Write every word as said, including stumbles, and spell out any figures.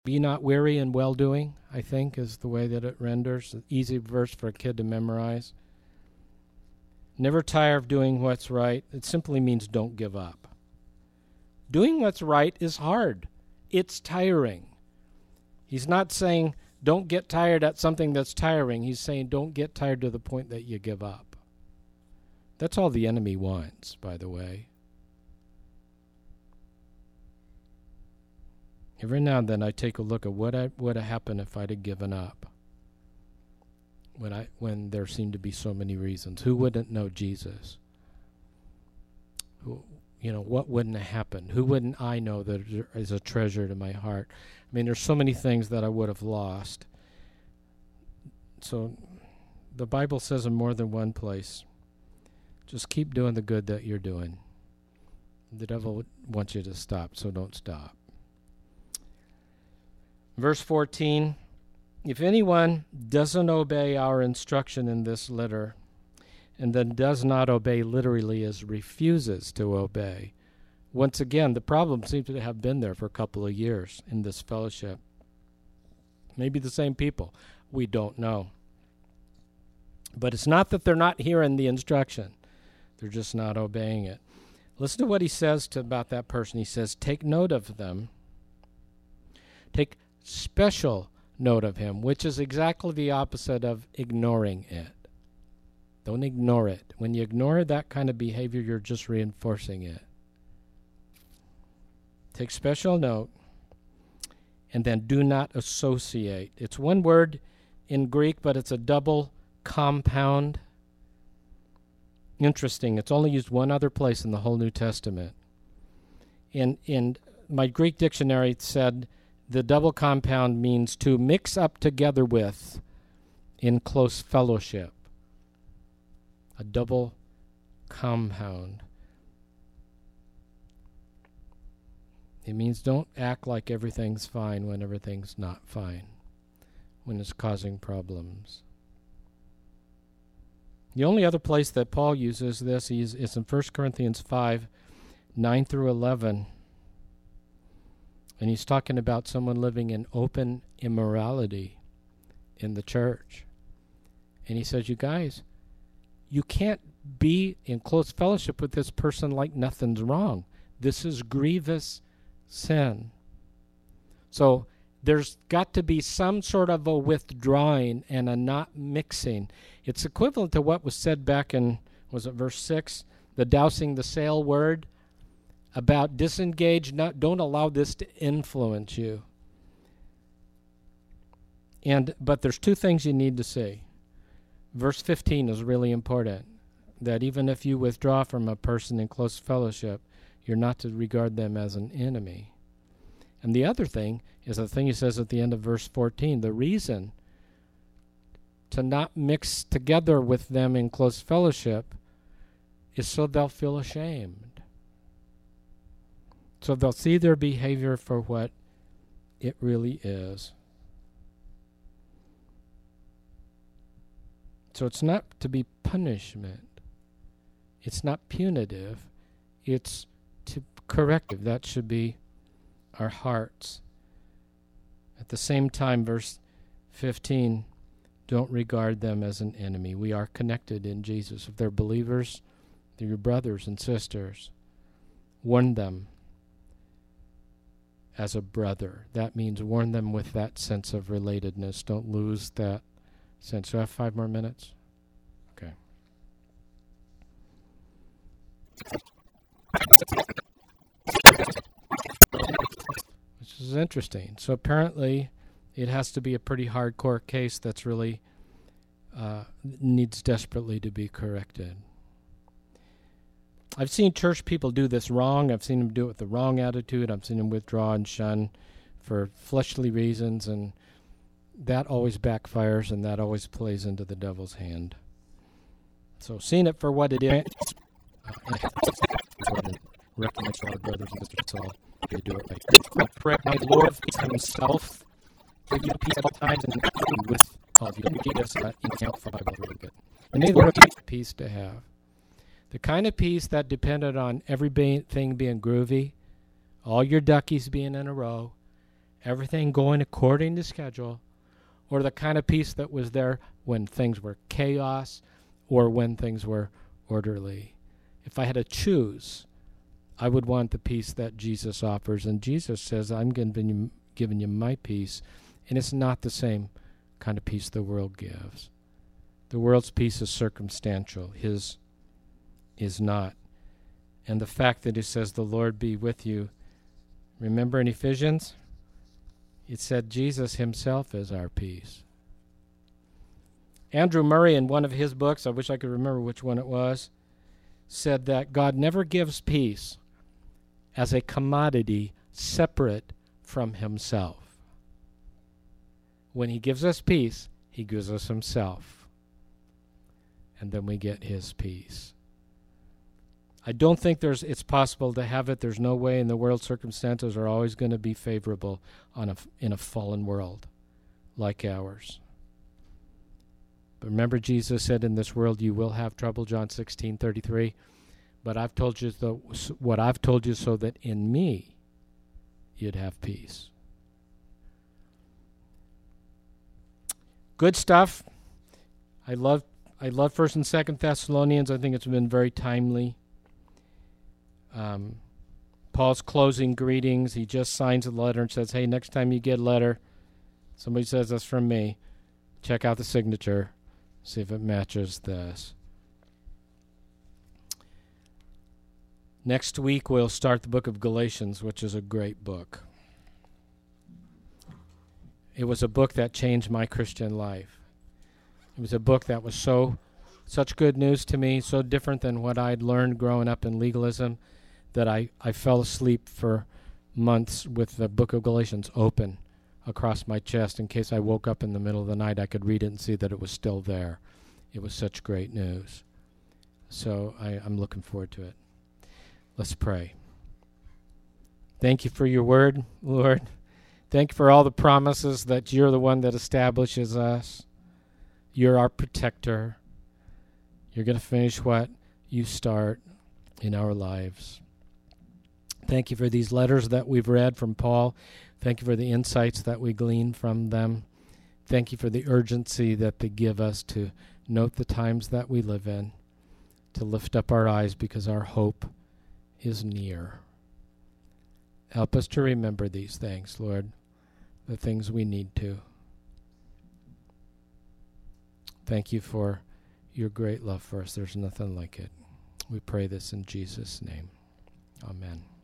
Be not weary in well-doing, I think, is the way that it renders. An easy verse for a kid to memorize. Never tire of doing what's right. It simply means don't give up. Doing what's right is hard. It's tiring. He's not saying don't get tired at something that's tiring. He's saying don't get tired to the point that you give up. That's all the enemy wants, by the way. Every now and then I take a look at what I, would have happened if I'd have given up. When I when there seemed to be so many reasons. Who wouldn't know Jesus? Who, you know, what wouldn't have happened? Who wouldn't I know that is a treasure to my heart? I mean, there's so many things that I would have lost. So the Bible says in more than one place, just keep doing the good that you're doing. The devil wants you to stop, so don't stop. Verse fourteen, if anyone doesn't obey our instruction in this letter, and then does not obey literally as refuses to obey, once again, the problem seems to have been there for a couple of years in this fellowship. Maybe the same people. We don't know. But it's not that they're not hearing the instruction. They're just not obeying it. Listen to what he says to about that person. He says, take note of them. Take special note of him, which is exactly the opposite of ignoring it. Don't ignore it. When you ignore that kind of behavior, you're just reinforcing it. Take special note, and then do not associate. It's one word in Greek, but it's a double compound. Interesting. It's only used one other place in the whole New Testament. In in my Greek dictionary, it said the double compound means to mix up together with in close fellowship. A double compound. It means don't act like everything's fine when everything's not fine, when it's causing problems. The only other place that Paul uses this is, is in First Corinthians five, nine through eleven. And he's talking about someone living in open immorality in the church. And he says, you guys, you can't be in close fellowship with this person like nothing's wrong. This is grievous sin. So there's got to be some sort of a withdrawing and a not mixing. It's equivalent to what was said back in, was it verse six, the dousing the sail word, about disengage, not, don't allow this to influence you. And but there's two things you need to see. Verse fifteen is really important, that even if you withdraw from a person in close fellowship, you're not to regard them as an enemy. And the other thing is the thing he says at the end of verse fourteen, the reason to not mix together with them in close fellowship is so they'll feel ashamed. So they'll see their behavior for what it really is. So it's not to be punishment. It's not punitive. It's to corrective. That should be our hearts. At the same time, verse fifteen, don't regard them as an enemy. We are connected in Jesus. If they're believers, they're your brothers and sisters. Warn them as a brother. That means warn them with that sense of relatedness. Don't lose that sense. Do I have five more minutes? Okay. Which is interesting. So apparently it has to be a pretty hardcore case that's really uh, needs desperately to be corrected. I've seen church people do this wrong. I've seen them do it with the wrong attitude. I've seen them withdraw and shun for fleshly reasons, and that always backfires, and that always plays into the devil's hand. So seeing it for what it is, uh, recognize our brothers and sisters, that's all they do it like pray, my Lord himself give you peace at all times and with all of you. Let me give us that in count five really good. And may the Lord give peace to have. The kind of peace that depended on everything being groovy, all your duckies being in a row, everything going according to schedule, or the kind of peace that was there when things were chaos or when things were orderly. If I had to choose, I would want the peace that Jesus offers. And Jesus says, I'm giving you, giving you my peace. And it's not the same kind of peace the world gives. The world's peace is circumstantial. His is not. And the fact that he says, the Lord be with you. Remember in Ephesians? It said Jesus himself is our peace. Andrew Murray, in one of his books, I wish I could remember which one it was, said that God never gives peace as a commodity separate from himself. When he gives us peace, he gives us himself. And then we get his peace. I don't think there's it's possible to have it. There's no way in the world. Circumstances are always going to be favorable on a, in a fallen world like ours. But remember, Jesus said, in this world you will have trouble, John sixteen thirty-three. But I've told you the, what I've told you so that in me you'd have peace. Good stuff. I love I love First and Second Thessalonians. I think it's been very timely. Um, Paul's closing greetings. He just signs a letter and says, hey, next time you get a letter, somebody says that's from me, check out the signature, see if it matches this. Next week we'll start the book of Galatians, which is a great book. It was a book that changed my Christian life. It was a book that was so, such good news to me, so different than what I'd learned growing up in legalism, that I, I fell asleep for months with the book of Galatians open across my chest. In case I woke up in the middle of the night, I could read it and see that it was still there. It was such great news. So I, I'm looking forward to it. Let's pray. Thank you for your word, Lord. Thank you for all the promises that you're the one that establishes us. You're our protector. You're going to finish what you start in our lives. Thank you for these letters that we've read from Paul. Thank you for the insights that we glean from them. Thank you for the urgency that they give us to note the times that we live in, to lift up our eyes because our hope is near. Help us to remember these things, Lord, the things we need to. Thank you for your great love for us. There's nothing like it. We pray this in Jesus' name. Amen.